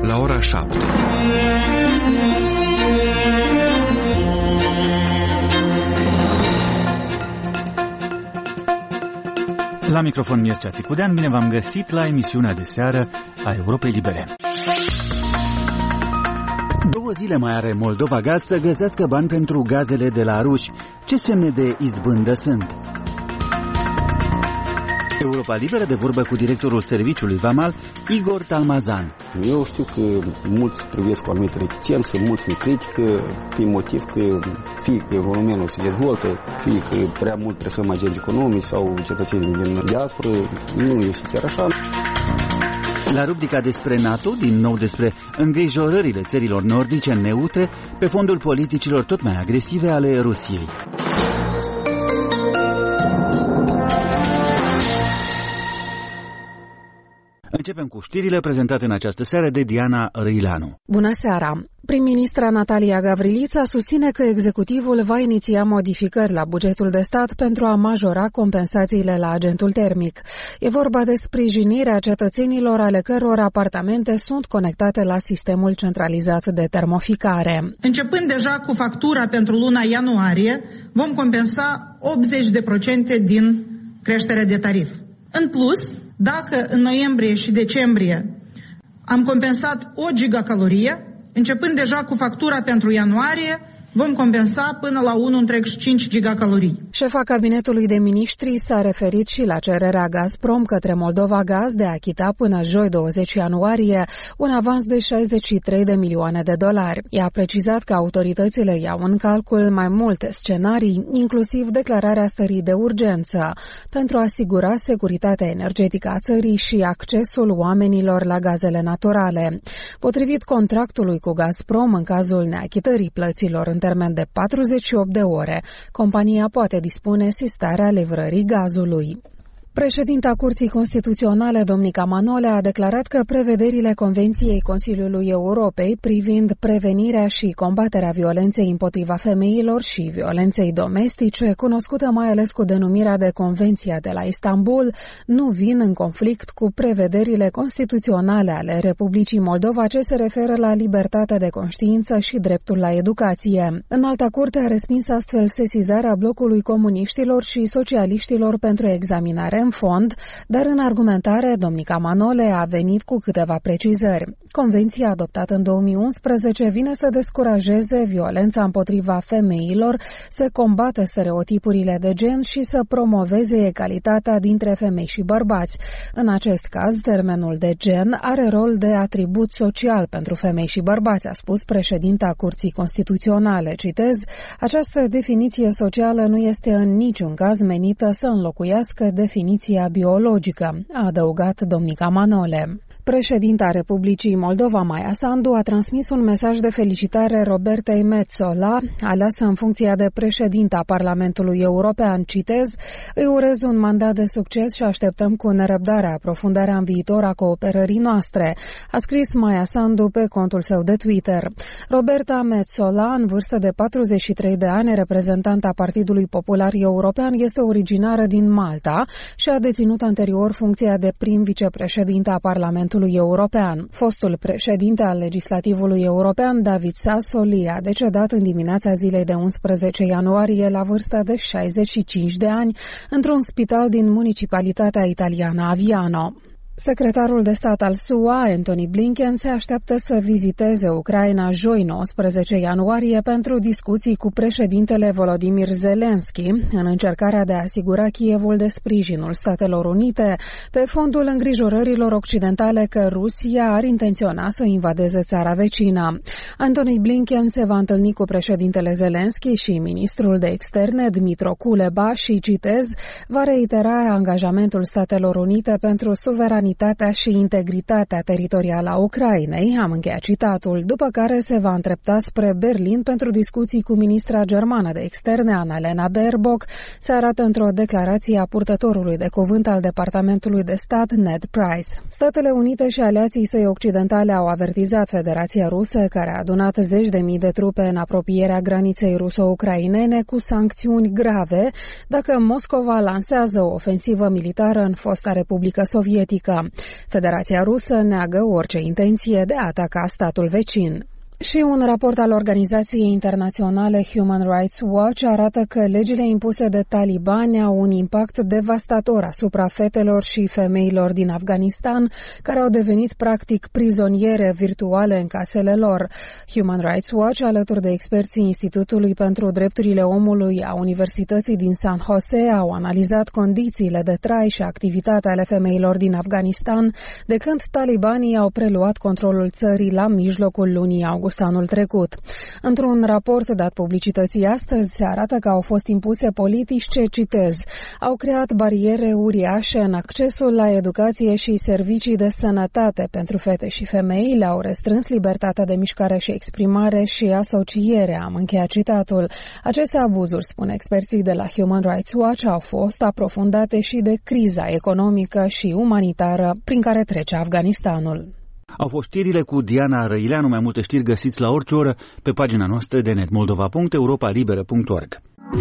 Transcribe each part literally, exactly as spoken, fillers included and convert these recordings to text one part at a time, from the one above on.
la ora șapte. La microfon Mircea Țicudean, bine v-am găsit la emisiunea de seară a Europei Libere. Două zile mai are Moldova Gaz să găsească bani pentru gazele de la ruși. Ce semne de izbândă sunt? Europa Liberă de vorbă cu directorul serviciului Vamal, Igor Talmazan. Eu știu că mulți privesc cu anumită reticență, mulți ne critică, pe motiv că fie că economia se dezvoltă, fie că prea mult presăm agenți economici sau cetățenii din diaspora, nu este chiar așa. La rubrica despre NATO, din nou despre îngrijorările țărilor nordice neutre pe fondul politicilor tot mai agresive ale Rusiei. Începem cu știrile prezentate în această seară de Diana Răilanu. Bună seara! Prim-ministra Natalia Gavrilița susține că executivul va iniția modificări la bugetul de stat pentru a majora compensațiile la agentul termic. E vorba de sprijinirea cetățenilor ale căror apartamente sunt conectate la sistemul centralizat de termoficare. Începând deja cu factura pentru luna ianuarie, vom compensa optzeci la sută din creșterea de tarif. În plus, dacă în noiembrie și decembrie am compensat o gigacalorie, începând deja cu factura pentru ianuarie, vom compensa până la unu virgulă cinci gigacalorii. Șefa cabinetului de miniștri s-a referit și la cererea Gazprom către Moldova Gaz de a achita până joi douăzeci ianuarie un avans de șaizeci și trei de milioane de dolari. Ea a precizat că autoritățile iau în calcul mai multe scenarii, inclusiv declararea stării de urgență, pentru a asigura securitatea energetică a țării și accesul oamenilor la gazele naturale. Potrivit contractului cu Gazprom, în cazul neachitării plăților în termen de patruzeci și opt de ore, compania poate dispune sistarea livrării gazului. Președinta Curții Constituționale, Domnica Manole, a declarat că prevederile Convenției Consiliului Europei privind prevenirea și combaterea violenței împotriva femeilor și violenței domestice, cunoscută mai ales cu denumirea de Convenția de la Istanbul, nu vin în conflict cu prevederile constituționale ale Republicii Moldova ce se referă la libertatea de conștiință și dreptul la educație. Înalta Curte a respins astfel sesizarea blocului comuniștilor și socialiștilor pentru examinare în fond, dar în argumentare, Domnica Manole a venit cu câteva precizări. Convenția adoptată în două mii unsprezece vine să descurajeze violența împotriva femeilor, să combată stereotipurile de gen și să promoveze egalitatea dintre femei și bărbați. În acest caz, termenul de gen are rol de atribut social pentru femei și bărbați, a spus președinta Curții Constituționale. Citez, această definiție socială nu este în niciun caz menită să înlocuiască definiția biologică, a adăugat Domnica Manole. Președinta Republicii Moldova, Maia Sandu, a transmis un mesaj de felicitare Robertei Metsola, aleasă în funcția de președintă a Parlamentului European. Citez, îi urez un mandat de succes și așteptăm cu nerăbdare aprofundarea în viitor a cooperării noastre, a scris Maia Sandu pe contul său de Twitter. Roberta Metsola, în vârstă de patruzeci și trei de ani, reprezentanta Partidului Popular European, este originară din Malta și a deținut anterior funcția de prim vicepreședinte a Parlamentului European. Fostul președinte al Legislativului European, David Sassoli, a decedat în dimineața zilei de unsprezece ianuarie la vârsta de șaizeci și cinci de ani într-un spital din municipalitatea italiană Aviano. Secretarul de stat al S U A, Antony Blinken, se așteaptă să viziteze Ucraina joi nouăsprezece ianuarie pentru discuții cu președintele Volodymyr Zelensky în încercarea de a asigura Kievul de sprijinul Statelor Unite pe fondul îngrijorărilor occidentale că Rusia ar intenționa să invadeze țara vecină. Antony Blinken se va întâlni cu președintele Zelensky și ministrul de externe Dmytro Kuleba și, citez, va reitera angajamentul Statelor Unite pentru suveranitatea și integritatea teritorială a Ucrainei, am încheiat citatul, după care se va îndrepta spre Berlin pentru discuții cu ministra germană de externe, Annalena Baerbock, se arată într-o declarație a purtătorului de cuvânt al Departamentului de Stat, Ned Price. Statele Unite și aliații săi occidentale au avertizat Federația Rusă, care a adunat zeci de mii de trupe în apropierea graniței ruso-ucrainene cu sancțiuni grave dacă Moscova lansează o ofensivă militară în fosta Republică Sovietică. sută. Federația Rusă neagă orice intenție de a ataca statul vecin. Și un raport al organizației internaționale Human Rights Watch arată că legile impuse de talibani au un impact devastator asupra fetelor și femeilor din Afganistan, care au devenit practic prizoniere virtuale în casele lor. Human Rights Watch, alături de experții Institutului pentru Drepturile Omului a Universității din San Jose, au analizat condițiile de trai și activitate ale femeilor din Afganistan de când talibanii au preluat controlul țării la mijlocul lunii august anul trecut. Într-un raport dat publicității astăzi, se arată că au fost impuse politici ce, citez, au creat bariere uriașe în accesul la educație și servicii de sănătate pentru fete și femei, le-au restrâns libertatea de mișcare și exprimare și asociere, am încheiat citatul. Aceste abuzuri, spun experții de la Human Rights Watch, au fost aprofundate și de criza economică și umanitară prin care trece Afganistanul. Au fost știrile cu Diana Răileanu. Mai multe știri găsiți la orice oră pe pagina noastră de net moldova punct europa liberă punct org.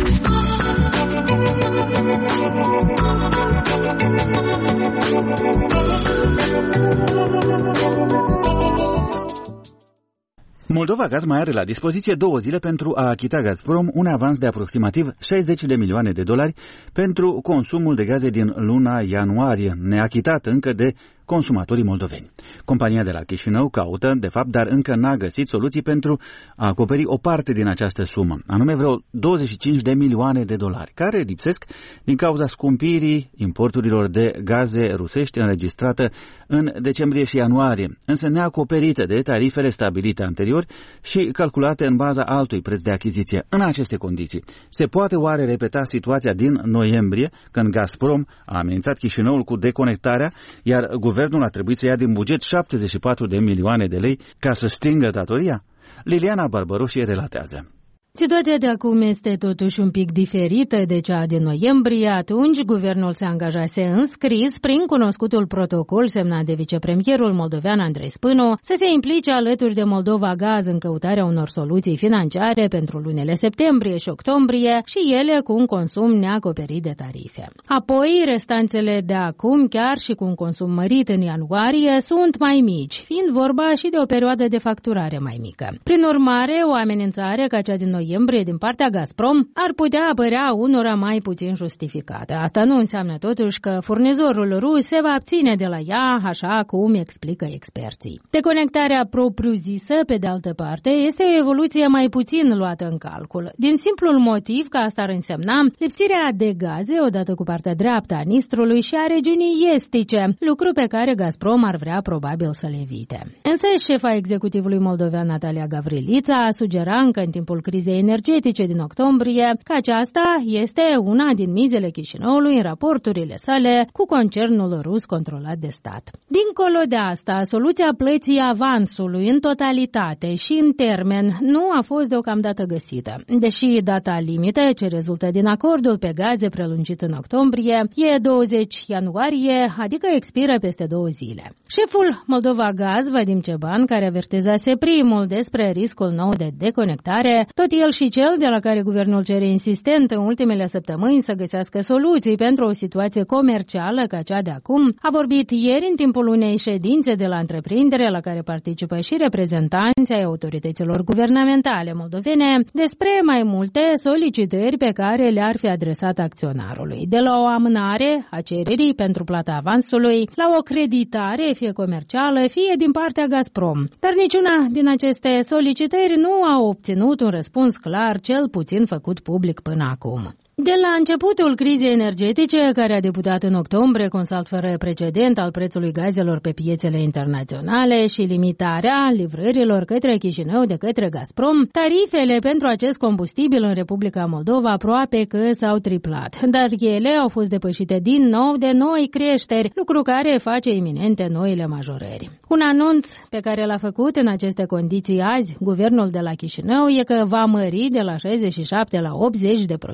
Moldova Gaz mai are la dispoziție două zile pentru a achita Gazprom un avans de aproximativ șaizeci de milioane de dolari pentru consumul de gaze din luna ianuarie, neachitat încă de consumatorii moldoveni. Compania de la Chișinău caută, de fapt, dar încă n-a găsit soluții pentru a acoperi o parte din această sumă, anume vreo douăzeci și cinci de milioane de dolari, care lipsesc din cauza scumpirii importurilor de gaze rusești înregistrată în decembrie și ianuarie, însă neacoperită de tarifele stabilite anterior și calculate în baza altui preț de achiziție. În aceste condiții, se poate oare repeta situația din noiembrie, când Gazprom a amenințat Chișinăul cu deconectarea, iar guvernul a trebuit să ia din buget șaptezeci și patru de milioane de lei ca să stingă datoria? Liliana Barbaroșie relatează. Situația de acum este totuși un pic diferită de cea din noiembrie. Atunci, guvernul se angajase în scris, prin cunoscutul protocol semnat de vicepremierul moldovean Andrei Spânu, să se implice alături de Moldova Gaz în căutarea unor soluții financiare pentru lunile septembrie și octombrie și ele cu un consum neacoperit de tarife. Apoi, restanțele de acum, chiar și cu un consum mărit în ianuarie, sunt mai mici, fiind vorba și de o perioadă de facturare mai mică. Prin urmare, o amenințare ca cea din noiembrie din partea Gazprom ar putea apărea unora mai puțin justificată. Asta nu înseamnă totuși că furnizorul rus se va abține de la ea, așa cum explică experții. Deconectarea propriu-zisă, pe de altă parte, este o evoluție mai puțin luată în calcul, din simplul motiv că asta ar însemna lipsirea de gaze odată cu partea dreaptă a Nistrului și a regiunii estice, lucru pe care Gazprom ar vrea probabil să le evite. Însă șefa executivului moldovean Natalia Gavrilița a sugerat încă în timpul crizei energetice din octombrie că aceasta este una din mizele Chișinăului în raporturile sale cu concernul rus controlat de stat. Dincolo de asta, soluția plății avansului în totalitate și în termen nu a fost deocamdată găsită, deși data limită ce rezultă din acordul pe gaze prelungit în octombrie e douăzeci ianuarie, adică expiră peste două zile. Șeful Moldova Gaz, Vadim Ceban, care avertizase primul despre riscul nou de deconectare, tot el și cel de la care guvernul cere insistent în ultimele săptămâni să găsească soluții pentru o situație comercială ca cea de acum, a vorbit ieri în timpul unei ședințe de la întreprindere la care participă și reprezentanții ai autorităților guvernamentale moldovene despre mai multe solicitări pe care le-ar fi adresat acționarului, de la o amânare a cererii pentru plata avansului la o creditare fie comercială, fie din partea Gazprom. Dar niciuna din aceste solicitări nu a obținut un răspuns clar, cel puțin făcut public până acum. De la începutul crizei energetice, care a debutat în octombrie cu un salt fără precedent al prețului gazelor pe piețele internaționale și limitarea livrărilor către Chișinău de către Gazprom, tarifele pentru acest combustibil în Republica Moldova aproape că s-au triplat, dar ele au fost depășite din nou de noi creșteri, lucru care face iminente noile majorări. Un anunț pe care l-a făcut în aceste condiții azi guvernul de la Chișinău e că va mări de la șaizeci și șapte la optzeci de procente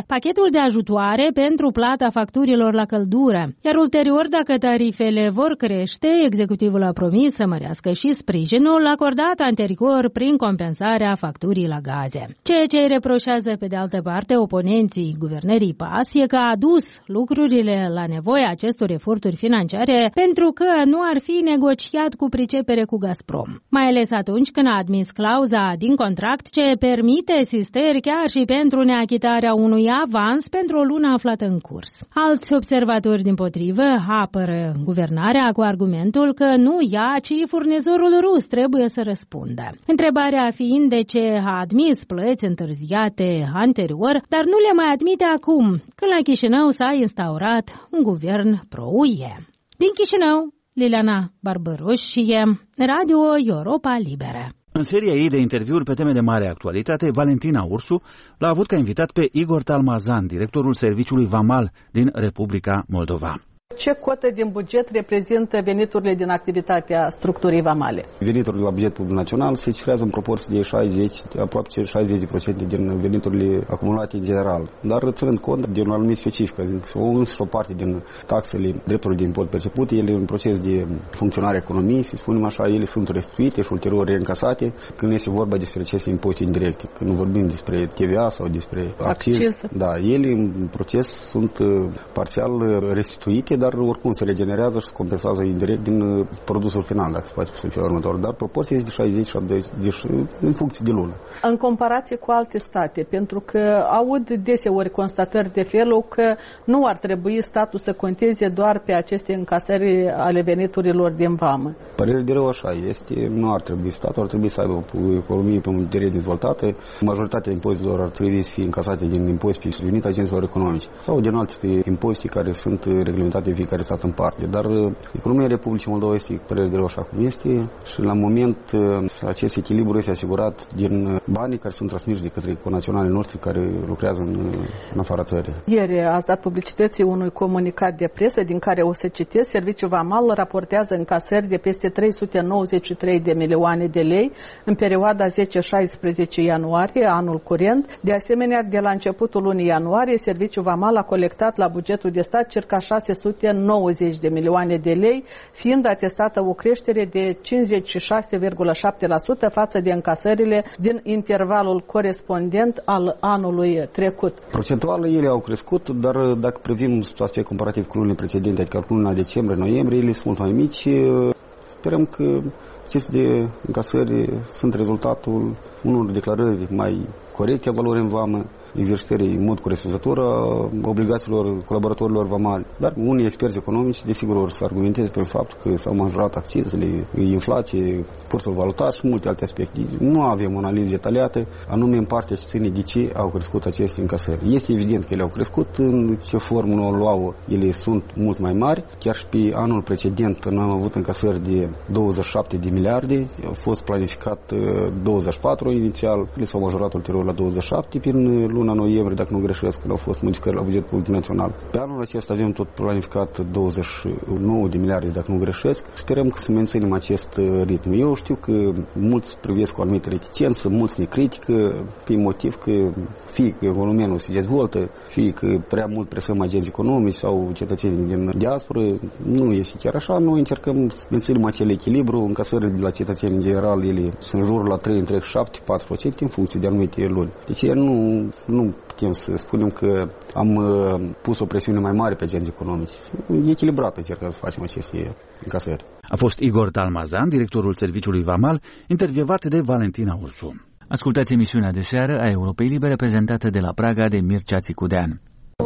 pachetul de ajutoare pentru plata facturilor la căldură, iar ulterior, dacă tarifele vor crește, executivul a promis să mărească și sprijinul acordat anterior prin compensarea facturii la gaze. Ceea ce îi reproșează pe de altă parte oponenții guvernării P A S e că a adus lucrurile la nevoia acestor eforturi financiare pentru că nu ar fi negociat cu pricepere cu Gazprom, mai ales atunci când a admis clauza din contract ce permite sisteri chiar și pentru neachitarea unui avans pentru o lună aflată în curs. Alți observatori dimpotrivă apără guvernarea cu argumentul că nu ea, ci furnizorul rus trebuie să răspundă. Întrebarea fiind de ce a admis plăți întârziate anterior, dar nu le mai admite acum, când la Chișinău s-a instaurat un guvern pro-U E. Din Chișinău, Liliana Barbaroșie, Radio Europa Liberă. În seria ei de interviuri pe teme de mare actualitate, Valentina Ursu l-a avut ca invitat pe Igor Talmazan, directorul Serviciului Vamal din Republica Moldova. Ce cotă din buget reprezintă veniturile din activitatea structurii vamale? Veniturile la bugetul național se cifrează în proporție de șaizeci, aproape șaizeci la sută din veniturile acumulate în general. Dar ținând cont de un anumit specific, o însă o parte din taxele, drepturile de import percepute, ele în proces de funcționare a economiei, să spunem așa, ele sunt restituite și ulterior reîncasate când este vorba despre aceste impozite indirecte. Când vorbim despre T V A sau despre acciz, da, ele în proces sunt parțial restituite, dar oricum se regenerează și se compensează indirect din produsul final, dacă se face pe felul următor. Dar proporția este de șaizeci șaptezeci în funcție de lună. În comparație cu alte state, pentru că aud deseori constatări de felul că nu ar trebui statul să conteze doar pe aceste încasări ale veniturilor din vamă. Părerea de rău așa este, nu ar trebui statul, ar trebui să aibă o economie pe un teren dezvoltată, majoritatea impozitelor ar trebui să fie încasate din impozite pe venit agenților economici sau din alte impozite care sunt reglementate de fiecare stat în parte. Dar economia Republicii Moldova este părere de rău așa cum este și la moment acest echilibru este asigurat din banii care sunt transmiși de către conaționalii noștri care lucrează în, în afara țării. Ieri ați dat publicității unui comunicat de presă din care o să citesc: Serviciul Vamal raportează încasări de peste trei sute nouăzeci și trei de milioane de lei în perioada zece șaisprezece ianuarie anul curent. De asemenea, de la începutul lunii ianuarie, Serviciul Vamal a colectat la bugetul de stat circa șase sute nouăzeci de milioane de lei, fiind atestată o creștere de cincizeci și șase virgulă șapte la sută față de încasările din intervalul corespondent al anului trecut. Procentual ele au crescut, dar dacă privim aspect comparativ cu lunile precedente, adică cu luna decembrie-noiembrie, ele sunt mult mai mici. Sperăm că aceste încasări sunt rezultatul unor declarări mai corecte a valorii în vamă, exercitării în mod corespunzător a obligațiilor colaboratorilor vamali. Dar unii experți economici, desigur, or să argumenteze pe faptul că s-au majorat accizele, inflație, cursul valutar și multe alte aspecte. Nu avem o analiză detaliată, anume în partea ce ține de ce au crescut aceste încasări. Este evident că ele au crescut, în ce formă o luau, ele sunt mult mai mari. Chiar și pe anul precedent, când am avut încasări de douăzeci și șapte de miliarde, au fost planificat douăzeci și patru inițial, le s-au majorat ulterior la douăzeci și șapte prin luna noiembrie, dacă nu greșesc, când au fost modificări la bugetul public național. Pe anul acesta avem tot planificat douăzeci și nouă de miliarde, dacă nu greșesc. Sperăm că să menținem acest ritm. Eu știu că mulți privesc cu anumită reticență, mulți ne critică pe motiv că fie că economia nu se dezvoltă, fie că prea mult presăm agenți economici sau cetățenii din diaspora. Nu este chiar așa. Noi încercăm să menținem acel echilibru. Încasările de la cetățenii în general, ele sunt în jurul la trei virgulă șapte patru la sută în funcție de anumite luni. Deci nu, nu putem să spunem că am uh, pus o presiune mai mare pe agenții economici. E echilibrat încercăm să facem aceste încasări. A fost Igor Talmazan, directorul Serviciului Vamal, intervievat de Valentina Ursu. Ascultați emisiunea de seară a Europei Libere, prezentată de la Praga de Mircea Țicudean.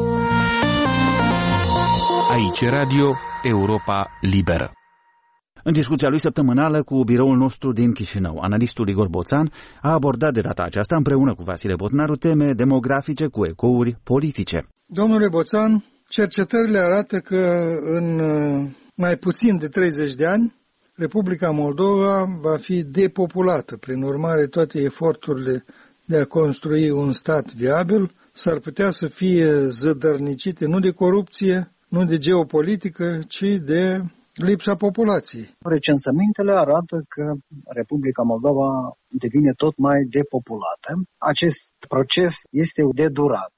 Aici Radio Europa Liberă. În discuția lui săptămânală cu biroul nostru din Chișinău, analistul Igor Boțan a abordat de data aceasta împreună cu Vasile Botnaru teme demografice cu ecouri politice. Domnule Boțan, cercetările arată că în mai puțin de treizeci de ani Republica Moldova va fi depopulată. Prin urmare, toate eforturile de a construi un stat viabil s-ar putea să fie zădărnicite nu de corupție, nu de geopolitică, ci de lipsa populației. Recensămintele arată că Republica Moldova devine tot mai depopulată. Acest proces este de durată.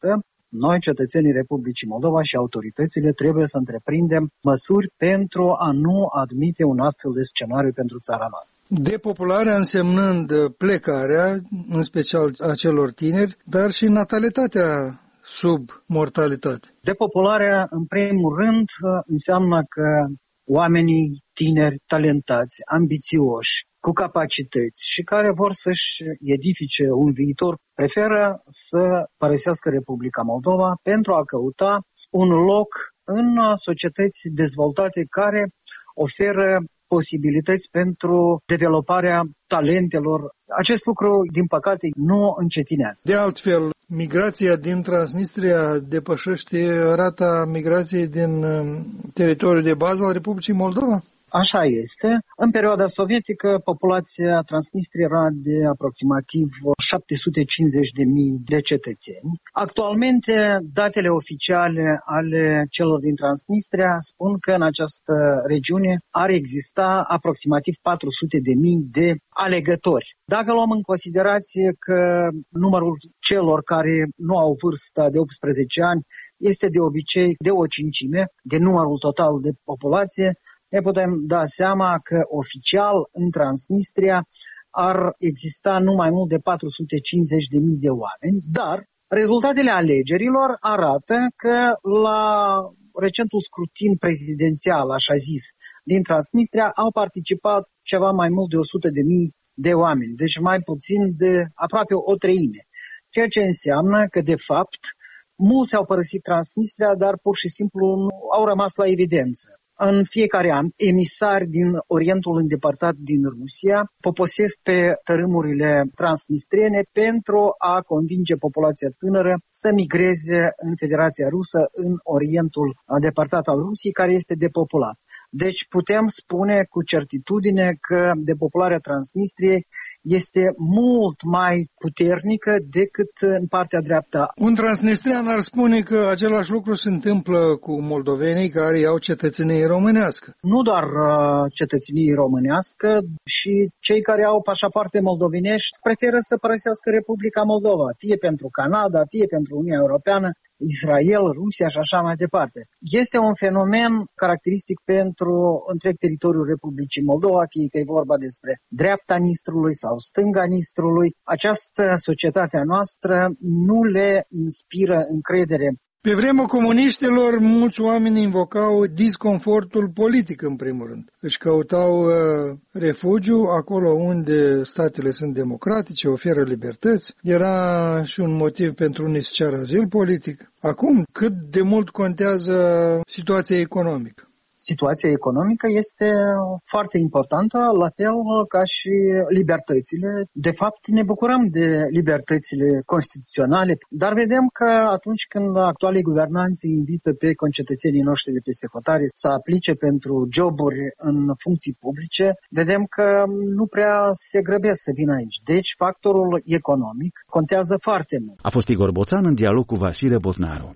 noi, cetățenii Republicii Moldova și autoritățile, trebuie să întreprindem măsuri pentru a nu admite un astfel de scenariu pentru țara noastră. Depopularea însemnând plecarea, în special a celor tineri, dar și natalitatea sub mortalitate. Depopularea, în primul rând, înseamnă că oamenii tineri, talentați, ambițioși, cu capacități și care vor să-și edifice un viitor, preferă să părăsească Republica Moldova pentru a căuta un loc în societăți dezvoltate care oferă posibilități pentru dezvoltarea talentelor. Acest lucru, din păcate, nu încetinează. De altfel, migrația din Transnistria depășește rata migrației din teritoriul de bază al Republicii Moldova? Așa este. În perioada sovietică, populația Transnistriei era de aproximativ șapte sute cincizeci de mii de cetățeni. Actualmente, datele oficiale ale celor din Transnistria spun că în această regiune ar exista aproximativ patru sute de mii de alegători. Dacă luăm în considerație că numărul celor care nu au vârsta de optsprezece ani este de obicei de o cincime de numărul total de populație, ne putem da seama că oficial în Transnistria ar exista nu mai mult de patru sute cincizeci de mii de oameni, dar rezultatele alegerilor arată că la recentul scrutin prezidențial, așa zis, din Transnistria au participat ceva mai mult de o sută de mii de oameni, deci mai puțin de aproape o treime, ceea ce înseamnă că de fapt mulți au părăsit Transnistria, dar pur și simplu nu au rămas la evidență. În fiecare an, emisari din Orientul îndepărtat din Rusia poposesc pe tărâmurile transnistriene pentru a convinge populația tânără să migreze în Federația Rusă, în Orientul îndepărtat al Rusiei, care este depopulat. Deci putem spune cu certitudine că depopularea Transnistriei este mult mai puternică decât în partea dreaptă. Un transnistrian ar spune că același lucru se întâmplă cu moldovenii care au cetățenie românească. Nu doar uh, cetățenie românească, și cei care au pașapoarte moldovenești preferă să părăsească Republica Moldova, fie pentru Canada, fie pentru Uniunea Europeană, Israel, Rusia și așa mai departe. Este un fenomen caracteristic pentru întreg teritoriul Republicii Moldova, fie că e vorba despre dreapta Nistrului sau stânga Nistrului. Această societate a noastră nu le inspiră încredere. Pe vremea comuniștilor, mulți oameni invocau disconfortul politic, în primul rând. Își căutau uh, refugiu acolo unde statele sunt democratice, oferă libertăți. Era și un motiv pentru unii să ceară azil politic. Acum, cât de mult contează situația economică? Situația economică este foarte importantă, la fel ca și libertățile. De fapt, ne bucurăm de libertățile constituționale, dar vedem că atunci când actualii guvernanți invită pe concetățenii noștri de peste hotare să aplice pentru joburi în funcții publice, vedem că nu prea se grăbesc să vină aici. Deci, factorul economic contează foarte mult. A fost Igor Boțan în dialog cu Vasile Botnaru.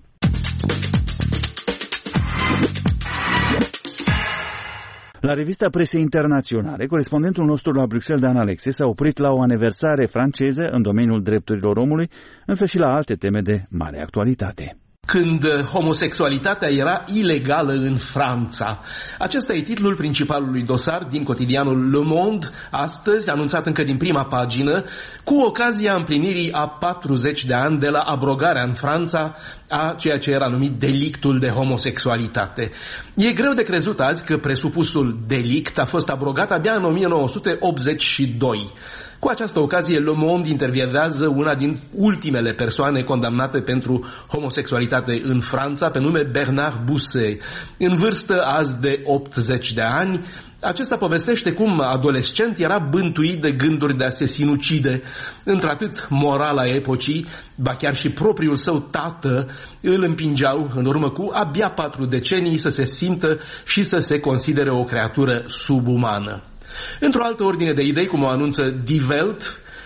La revista Presei Internaționale, corespondentul nostru la Bruxelles, Dan Alexe, s-a oprit la o aniversare franceză în domeniul drepturilor omului, însă și la alte teme de mare actualitate. Când homosexualitatea era ilegală în Franța. Acesta e titlul principalului dosar din cotidianul Le Monde, astăzi anunțat încă din prima pagină, cu ocazia împlinirii a patruzeci de ani de la abrogarea în Franța a ceea ce era numit delictul de homosexualitate. E greu de crezut azi că presupusul delict a fost abrogat abia în o mie nouă sute optzeci și doi. Cu această ocazie, Le Monde intervievează una din ultimele persoane condamnate pentru homosexualitate în Franța, pe nume Bernard Bousset. În vârstă azi de optzeci de ani, acesta povestește cum, adolescent, era bântuit de gânduri de a se sinucide. Într-atât morala epocii, ba chiar și propriul său tată, îl împingeau în urmă cu abia patru decenii să se simtă și să se considere o creatură subumană. Într-o altă ordine de idei, cum o anunță Die Welt,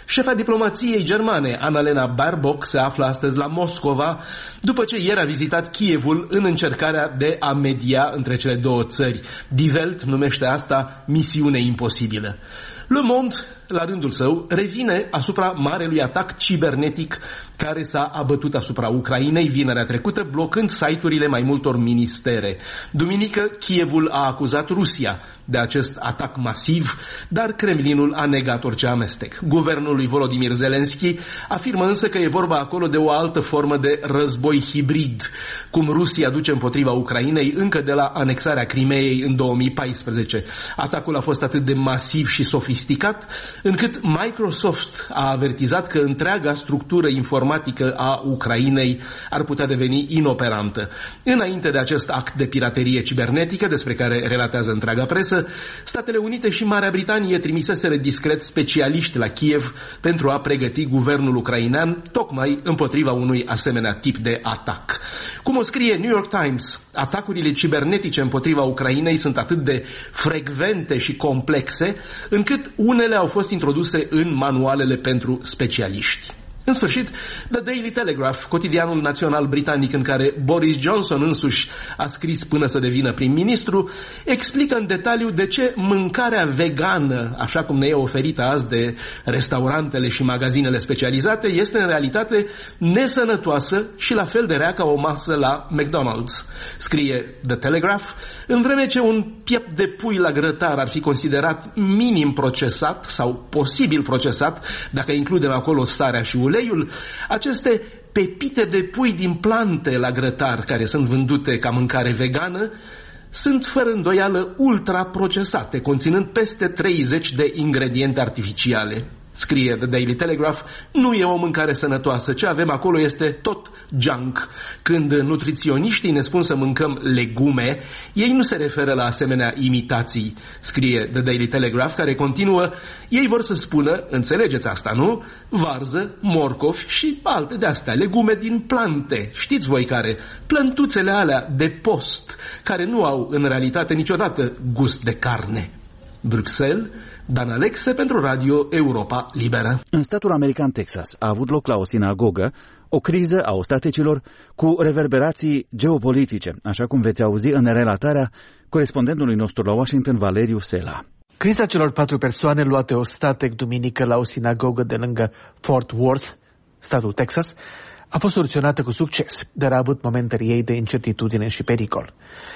Șefa diplomației germane, Annalena Baerbock, se află astăzi la Moscova, după ce ieri a vizitat Kievul în încercarea de a media între cele două țări. Die Welt numește asta misiune imposibilă. Le Monde, la rândul său, revine asupra marelui atac cibernetic care s-a abătut asupra Ucrainei vinerea trecută, blocând site-urile mai multor ministere. Duminică, Kievul a acuzat Rusia de acest atac masiv, dar Kremlinul a negat orice amestec. Guvernul lui Volodymyr Zelensky afirmă însă că e vorba acolo de o altă formă de război hibrid, cum Rusia duce împotriva Ucrainei încă de la anexarea Crimeei în două mii paisprezece. Atacul a fost atât de masiv și sofisticat, încât Microsoft a avertizat că întreaga structură informatică a Ucrainei ar putea deveni inoperantă. Înainte de acest act de piraterie cibernetică, despre care relatează întreaga presă, Statele Unite și Marea Britanie trimiseseră discret specialiști la Kiev pentru a pregăti guvernul ucrainean tocmai împotriva unui asemenea tip de atac. Cum o scrie New York Times, atacurile cibernetice împotriva Ucrainei sunt atât de frecvente și complexe, încât unele au fost introduse în manualele pentru specialiști. În sfârșit, The Daily Telegraph, cotidianul național britanic în care Boris Johnson însuși a scris până să devină prim-ministru, explică în detaliu de ce mâncarea vegană, așa cum ne e oferită azi de restaurantele și magazinele specializate, este în realitate nesănătoasă și la fel de rea ca o masă la McDonald's. Scrie The Telegraph, în vreme ce un piept de pui la grătar ar fi considerat minim procesat sau posibil procesat, dacă includem acolo sarea și uleiul, aceste pepite de pui din plante la grătar, care sunt vândute ca mâncare vegană, sunt fără îndoială ultraprocesate, conținând peste treizeci de ingrediente artificiale. Scrie The Daily Telegraph, nu e o mâncare sănătoasă, ce avem acolo este tot junk. Când nutriționiștii ne spun să mâncăm legume, ei nu se referă la asemenea imitații. Scrie The Daily Telegraph, care continuă, ei vor să spună, înțelegeți asta, nu? Varză, morcovi și alte de-astea, legume din plante. Știți voi care? Plântuțele alea de post, care nu au în realitate niciodată gust de carne. Bruxelles, Dan Alexe pentru Radio Europa Liberă. În statul american Texas a avut loc la o sinagogă o criză a ostaticilor cu reverberații geopolitice, așa cum veți auzi în relatarea corespondentului nostru la Washington, Valeriu Sela. Criza celor patru persoane luate ostatec duminică la o sinagogă de lângă Fort Worth, statul Texas, a fost soluționată cu succes, dar a avut momentele ei de incertitudine și pericol.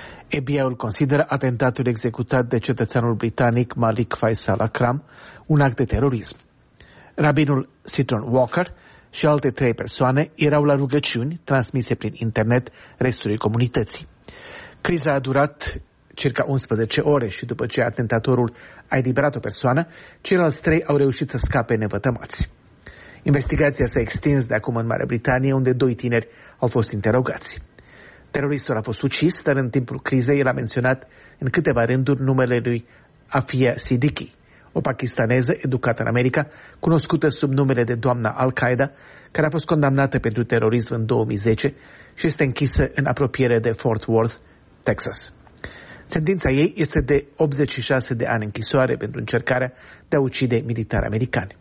F B I-ul consideră atentatul executat de cetățeanul britanic Malik Faisal Akram un act de terorism. Rabinul Seton Walker și alte trei persoane erau la rugăciuni transmise prin internet restului comunității. Criza a durat circa unsprezece ore și după ce atentatorul a eliberat o persoană, ceilalți trei au reușit să scape nevătămați. Investigația s-a extins de acum în Marea Britanie, unde doi tineri au fost interogați. Teroristul a fost ucis, dar în timpul crizei el a menționat în câteva rânduri numele lui Afia Siddiqui, o pakistaneză educată în America, cunoscută sub numele de doamna Al-Qaeda, care a fost condamnată pentru terorism în două mii zece și este închisă în apropiere de Fort Worth, Texas. Sentința ei este de optzeci și șase de ani închisoare pentru încercarea de a ucide militari americani.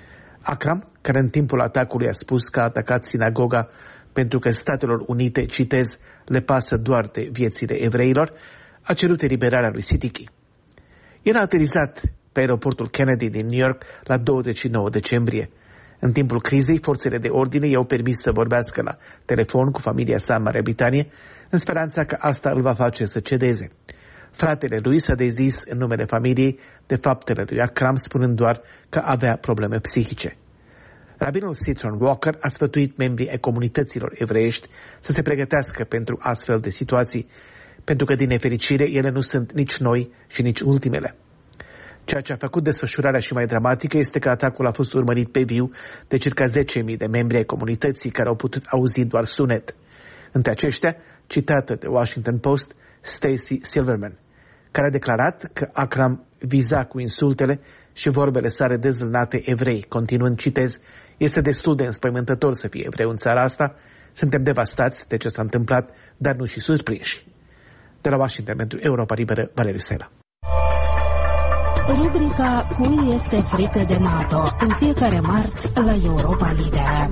Akram, care în timpul atacului a spus că a atacat sinagoga pentru că Statelor Unite, citez, le pasă doar de viețile evreilor, a cerut eliberarea lui Siddiqui. El a aterizat pe aeroportul Kennedy din New York la douăzeci și nouă decembrie. În timpul crizei, forțele de ordine i-au permis să vorbească la telefon cu familia sa în Marea Britanie, în speranța că asta îl va face să cedeze. Fratele lui s-a dezis în numele familiei de faptele lui Akram, spunând doar că avea probleme psihice. Rabinul Seton Walker a sfătuit membrii ai comunităților evreiești să se pregătească pentru astfel de situații, pentru că, din nefericire, ele nu sunt nici noi și nici ultimele. Ceea ce a făcut desfășurarea și mai dramatică este că atacul a fost urmărit pe viu de circa zece mii de membri ai comunității care au putut auzi doar sunet. Între aceștia, citată de Washington Post, Stacy Silverman, care a declarat că Akram viza cu insultele și vorbele sale dezlănate evrei, continuând, citez, este destul de înspăimântător să fie evreu în țara asta, suntem devastați de ce s-a întâmplat, dar nu și surprinși. De la Washington pentru Europa Liberă, Valeriu Sela. Rubrica Cui este frică de NATO, în fiecare marți la Europa Liberă.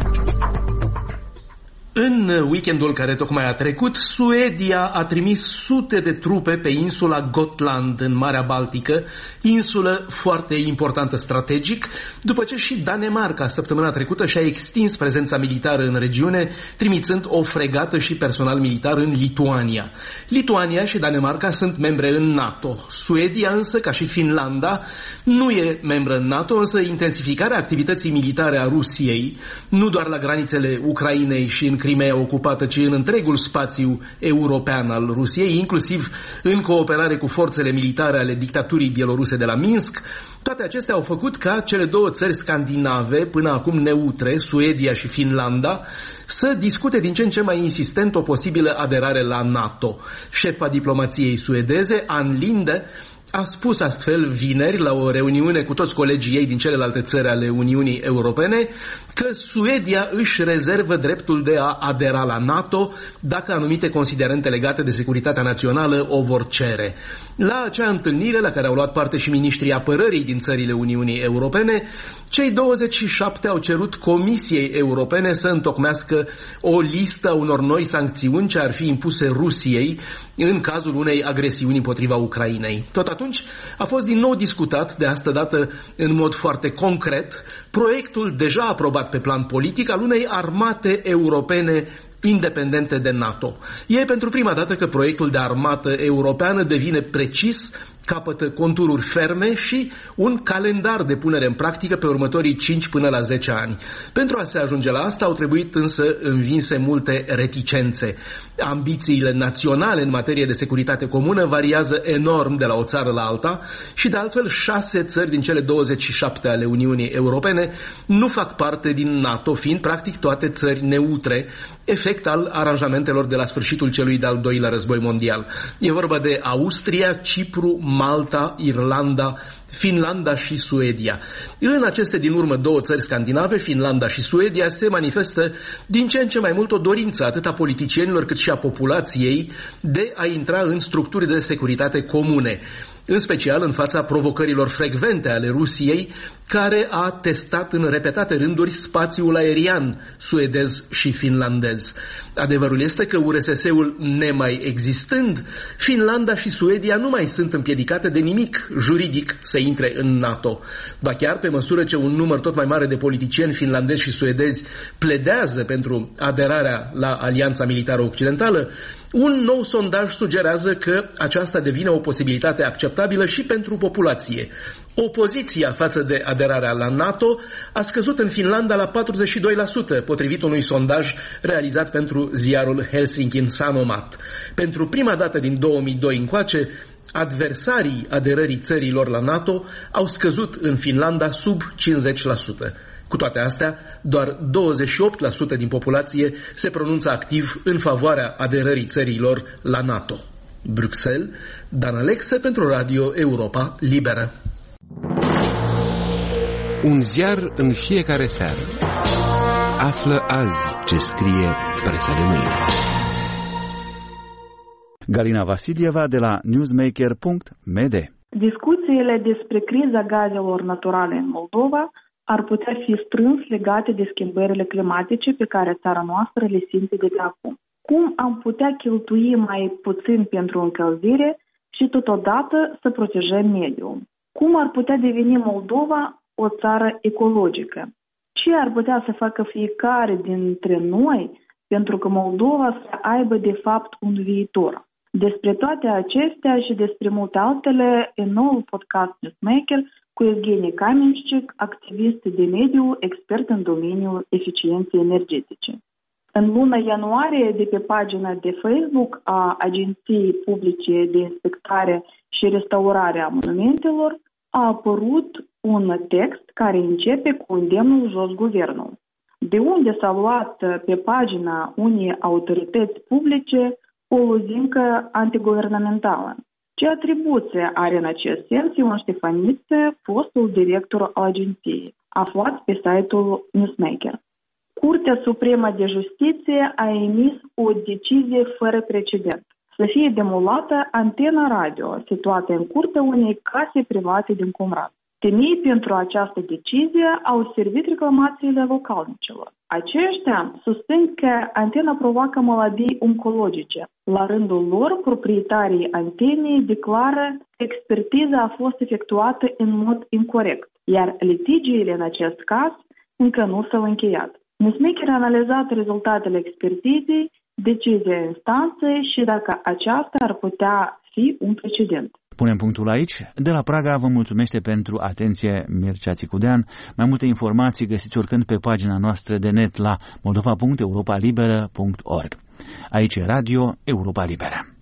În weekendul care tocmai a trecut, Suedia a trimis sute de trupe pe insula Gotland în Marea Baltică, insulă foarte importantă strategic, după ce și Danemarca săptămâna trecută și-a extins prezența militară în regiune, trimițând o fregată și personal militar în Lituania. Lituania și Danemarca sunt membre în NATO. Suedia însă, ca și Finlanda, nu e membră în NATO, însă intensificarea activității militare a Rusiei, nu doar la granițele Ucrainei și în Crimea ocupată, ci în întregul spațiu european al Rusiei, inclusiv în cooperare cu forțele militare ale dictaturii bieloruse de la Minsk. Toate acestea au făcut ca cele două țări scandinave, până acum neutre, Suedia și Finlanda, să discute din ce în ce mai insistent o posibilă aderare la NATO. Șefa diplomației suedeze, Ann Linde, a spus astfel vineri la o reuniune cu toți colegii ei din celelalte țări ale Uniunii Europene că Suedia își rezervă dreptul de a adera la NATO dacă anumite considerente legate de securitatea națională o vor cere. La acea întâlnire, la care au luat parte și miniștrii apărării din țările Uniunii Europene, cei douăzeci și șapte au cerut Comisiei Europene să întocmească o listă a unor noi sancțiuni ce ar fi impuse Rusiei în cazul unei agresiuni împotriva Ucrainei. Tot atunci a fost din nou discutat, de asta dată în mod foarte concret, proiectul deja aprobat pe plan politic al unei armate europene independente de NATO. E pentru prima dată că proiectul de armată europeană devine precis, capătă contururi ferme și un calendar de punere în practică pe următorii cinci până la zece ani. Pentru a se ajunge la asta au trebuit însă învinse multe reticențe. Ambițiile naționale în materie de securitate comună variază enorm de la o țară la alta și de altfel șase țări din cele douăzeci și șapte ale Uniunii Europene nu fac parte din NATO, fiind practic toate țări neutre, efect al aranjamentelor de la sfârșitul celui de-al doilea război mondial. E vorba de Austria, Cipru, Malta, Irlanda, Finlanda și Suedia. În aceste din urmă două țări scandinave, Finlanda și Suedia, se manifestă din ce în ce mai mult o dorință atât a politicienilor cât și a populației de a intra în structuri de securitate comune, în special în fața provocărilor frecvente ale Rusiei, care a testat în repetate rânduri spațiul aerian suedez și finlandez. Adevărul este că U R S S-ul nemai existând, Finlanda și Suedia nu mai sunt împiedicate de nimic juridic să intre în NATO. Ba chiar, pe măsură ce un număr tot mai mare de politicieni finlandezi și suedezi pledează pentru aderarea la Alianța Militară Occidentală, un nou sondaj sugerează că aceasta devine o posibilitate acceptabilă și pentru populație. Opoziția față de aderarea la NATO a scăzut în Finlanda la patruzeci și doi la sută, potrivit unui sondaj realizat pentru ziarul Helsingin Sanomat. Pentru prima dată din două mii doi încoace, adversarii aderării țărilor la NATO au scăzut în Finlanda sub cincizeci la sută. Cu toate astea, doar douăzeci și opt la sută din populație se pronunță activ în favoarea aderării țărilor la NATO. Bruxelles, Dan Alexe pentru Radio Europa Liberă. Un ziar în fiecare seară. Află azi ce scrie presa de mâine. Galina Vasilieva de la newsmaker punct m d. Discuțiile despre criza gazelor naturale în Moldova ar putea fi strâns legate de schimbările climatice pe care țara noastră le simte de pe acum. Cum am putea cheltui mai puțin pentru încălzire și totodată să protejăm mediul? Cum ar putea deveni Moldova o țară ecologică? Ce ar putea să facă fiecare dintre noi pentru că Moldova să aibă de fapt un viitor? Despre toate acestea și despre multe altele în noul podcast Newsmaker cu Evgenie Kamenșcic, activist de mediu, expert în domeniul eficienței energetice. În luna ianuarie, de pe pagina de Facebook a Agenției Publice de Inspectare și Restaurare a Monumentelor a apărut un text care începe cu îndemnul jos guvernul. De unde s-a luat pe pagina unei autorități publice o lozincă antiguvernamentală? Ce atribuție are în acest sens Ion Ștefăniță, fostul director al agenției? Aflați pe site-ul Newsmaker. Curtea Supremă de Justiție a emis o decizie fără precedent. să fie demolată antena radio situată în curtea unei case private din Comrat. Temei pentru această decizie au servit reclamațiile localnicilor. Aceștia susțin că antena provoacă maladii oncologice. La rândul lor, proprietarii antenei declară că expertiza a fost efectuată în mod incorect, iar litigiile în acest caz încă nu s-au încheiat. Newsmaker a analizat rezultatele expertizei, decizia instanței și dacă aceasta ar putea fi un precedent. Punem punctul aici. De la Praga vă mulțumește pentru atenție Mircea Țicudean. Mai multe informații găsiți oricând pe pagina noastră de net la moldova punct europa liberă punct org. Aici e Radio Europa Liberă.